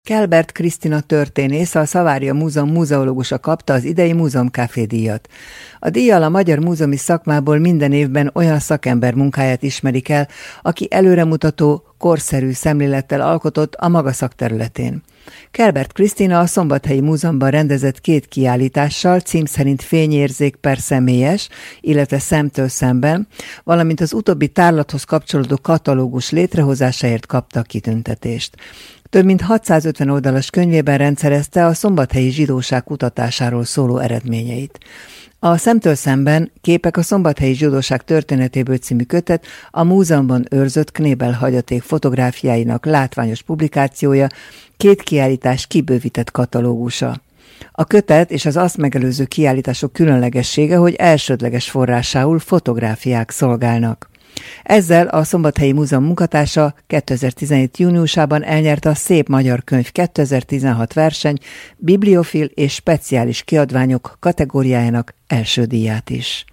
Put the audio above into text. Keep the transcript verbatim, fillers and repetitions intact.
Kelbert Krisztina történész, a Szavária Múzeum múzeológusa kapta az idei Múzeumcafé díjat. A díjjal a magyar múzeumi szakmából minden évben olyan szakember munkáját ismerik el, aki előremutató, korszerű szemlélettel alkotott a maga szakterületén. Kelbert Krisztina a Szombathelyi Múzeumban rendezett két kiállítással, cím szerint Fényérzék per személyes, illetve Szemtől szemben, valamint az utóbbi tárlathoz kapcsolódó katalógus létrehozásáért kapta a kitüntetést. Több mint hatszázötven oldalas könyvében rendszerezte a szombathelyi zsidóság kutatásáról szóló eredményeit. A Szemtől szemben Képek a szombathelyi zsidóság történetéből című kötet a múzeumban őrzött Knébel hagyaték fotográfiáinak látványos publikációja, két kiállítás kibővített katalógusa. A kötet és az azt megelőző kiállítások különlegessége, hogy elsődleges forrásául fotográfiák szolgálnak. Ezzel a Szombathelyi Múzeum munkatársa kétezer-tizenhét júniusában elnyerte a Szép Magyar Könyv kétezer-tizenhat verseny bibliofil és speciális kiadványok kategóriájának első díját is.